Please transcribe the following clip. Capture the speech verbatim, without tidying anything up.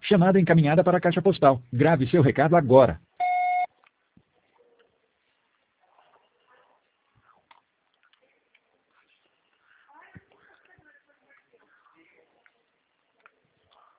Chamada encaminhada para a caixa postal. Grave seu recado agora.